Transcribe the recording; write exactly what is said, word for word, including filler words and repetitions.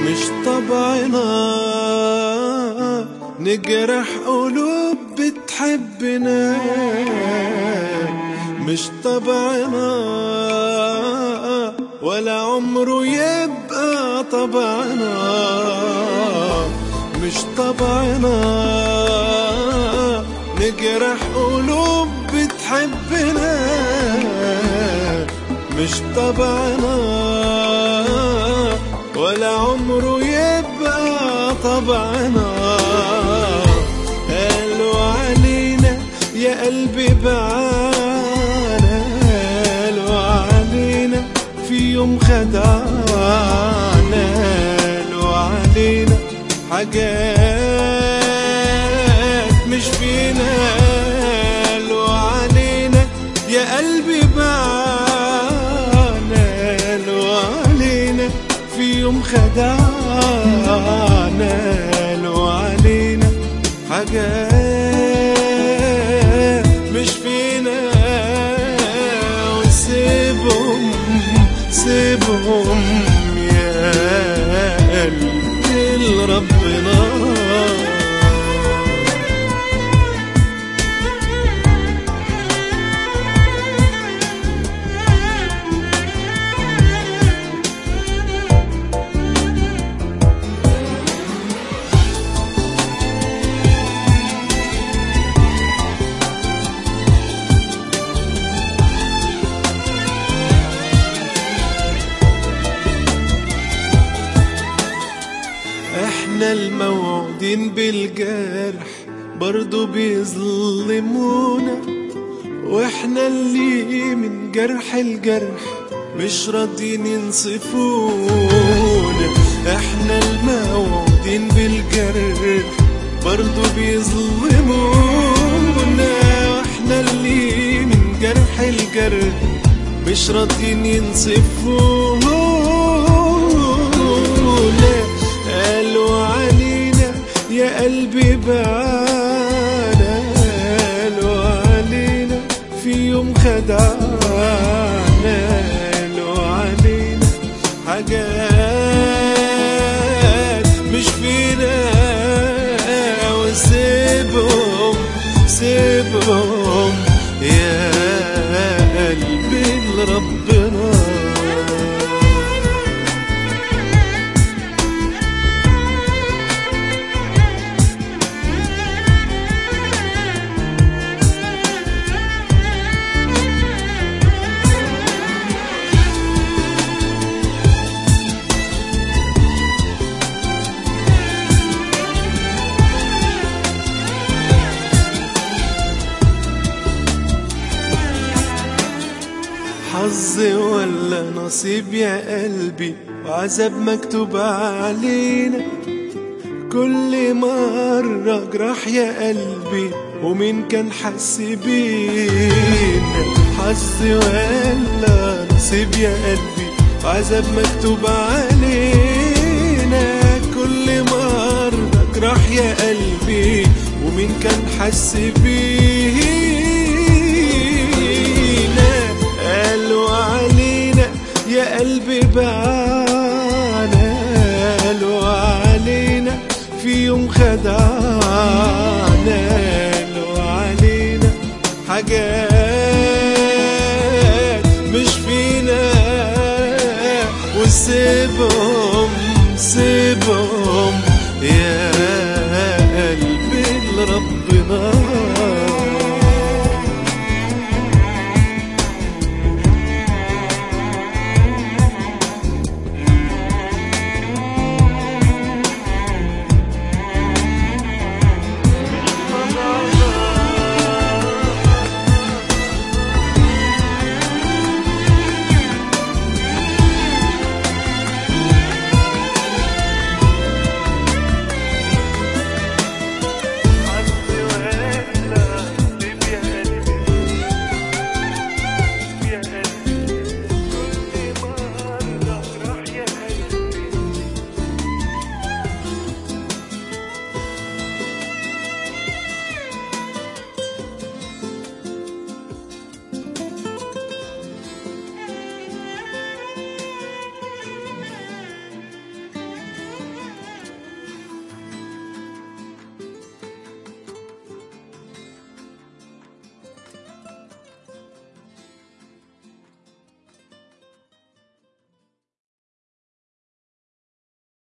مش طبعنا نجرح قلوب بتحبنا، مش طبعنا ولا عمره يبقى طبعنا، مش طبعنا نجرح قلوب بتحبنا، مش طبعنا ولا عمره يبقى طبعنا. قالوا علينا يا قلبي بعانا، قالوا علينا في يوم خدعنا، قالوا علينا حاجات مش فينا، قالوا علينا يا قلبي بعانا، قالوا علينا في يوم خدعنا، قالوا علينا حاجات مش فينا. وسيبهم سيبهم يا قلبي لربنا. احنا الموعودين بالجرح برضو بيظلمونا، واحنا اللي من جرح الجرح مش راضيين ينصفونا. احنا الموعودين بالجرح برضو بيظلمونا، واحنا اللي من جرح الجرح مش راضيين ينصفونا. قالوا علينا يا قلبي بعانا، قالوا علينا في يوم خدعنا، قالوا علينا حاجات مش فينا. وسيبهم سيبهم يا قلبي لربنا. حظ ولا نصيب يا قلبي، وعذاب مكتوب علينا. كل مرة جراح يا قلبي، ومين كان حس بينا. حظ ولا نصيب يا قلبي، وعذاب مكتوب علينا. كل مرة جراح يا قلبي، ومين كان حس بينا. قالوا علينا يا قلبي بعانا، قالوا علينا في يوم خدعنا، قالوا علينا حاجات مش فينا. وسيبهم سيبهم